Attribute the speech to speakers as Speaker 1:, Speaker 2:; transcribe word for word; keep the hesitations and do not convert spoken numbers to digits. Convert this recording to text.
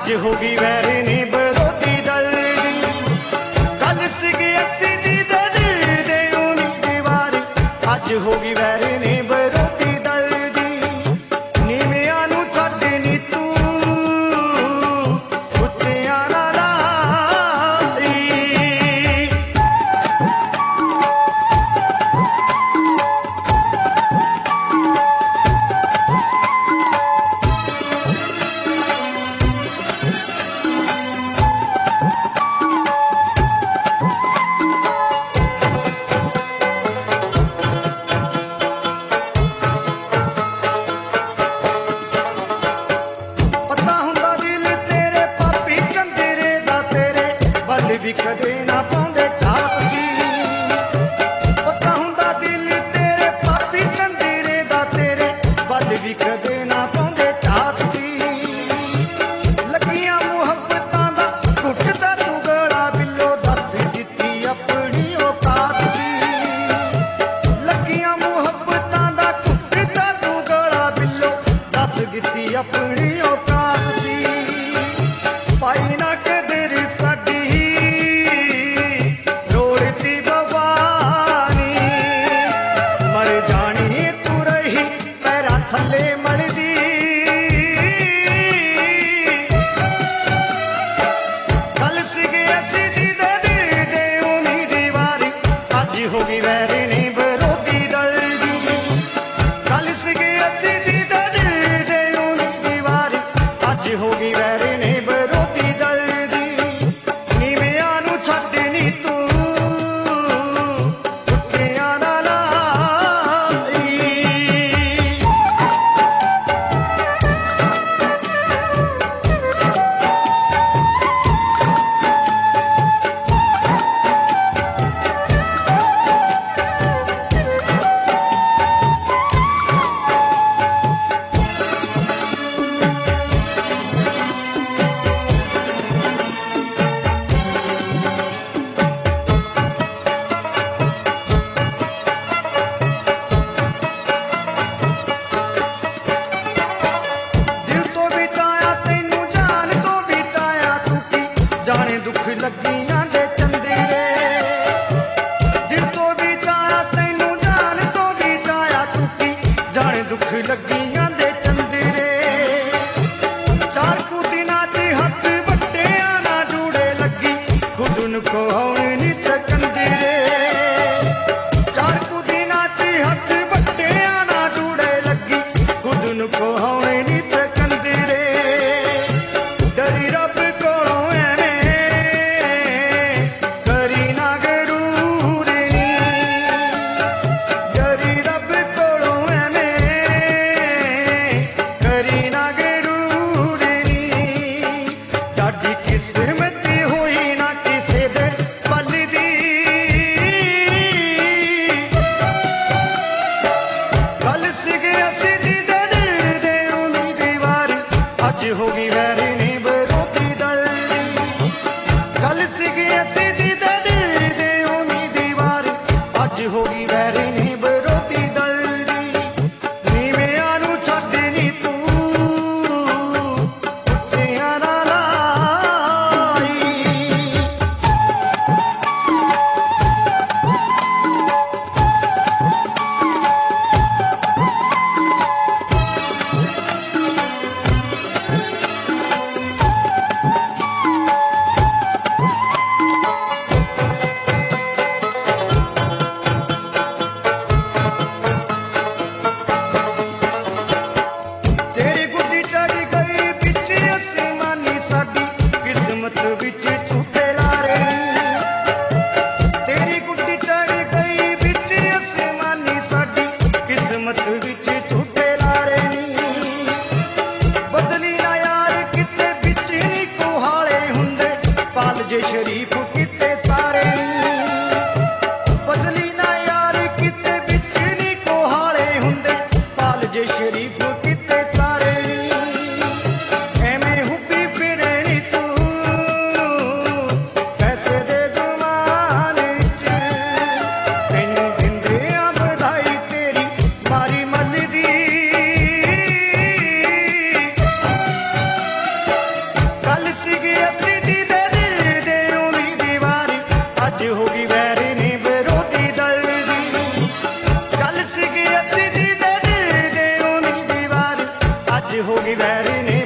Speaker 1: अज होगी वैर नी विरोधी दल दी। कल सीगी अस्सी दी ते दिल दे उम्मीदवार, अज होगी वैर नी विरोधी दल दी। नीवियां नूं छड्ड नी तू उत्तियां नाल लाई। भी कदे ना पाउंदे छाप सी, पता हुंदा दिल तेरे पापी कंदीरे दा तेरे बल भी कदे ना पाउंदे छाप सी। लगियां मुहब्बतां दा घुटदा तू गला बिल्लो दस दित्ती अपनी औकात सी। लगियां मुहब्बतां दा घुटदा तू गला बिल्लो दस दित्ती अपनी औकात सी। पाई ना कदर साडी थले मलदी। कल सीगे अस्सी दी ते दिल दे उम्मीदवार, अज होगी वैर नी विरोधी दल दी। कल सीगे अस्सी दी ते दिल दे उम्मीदवार, अज होगी वैर नी विरोधी दल दी। नीवियां नूं छड्ड नी तू उत्तियां नाल लाई। जाने दुख लगियां दे चंदीरे, दिल तो भी चाया तैनू जान तो भी चाया टूटी। जाने दुख लगियां दे चंदीरे, चार कु दिनां च हथ वट्टियां ना जूड़े लगी, खुद नूं कोहण नी सकंदी रे। चार कु दिनां च हथ वट्टियां ना जूड़े लगी, खुद नूं कोहण नी सकंदी रे। डरी रब कोलों होगी वैर नी विरोधी दल दी। कल सीगी अस्सी दी ते दिल दे उम्मीदवार, अज होगी वैर नी विरोधी दल दी। नीवियां नूं छड्ड नी तू उत्तियां नाल लाई। जे शरीफ किते सारे बदली ना यार किते बिच नी कोहाले हुंदे, पाल जे शरीफ किते सारे। एवें हुब्बी फिरे नी तू पैसे दे गुमान च, तैनूं दिंदे आ बधाई तेरी मारी मलदी। कल ਹੋ ਗਈ ਵੈਰੀ ਨੇ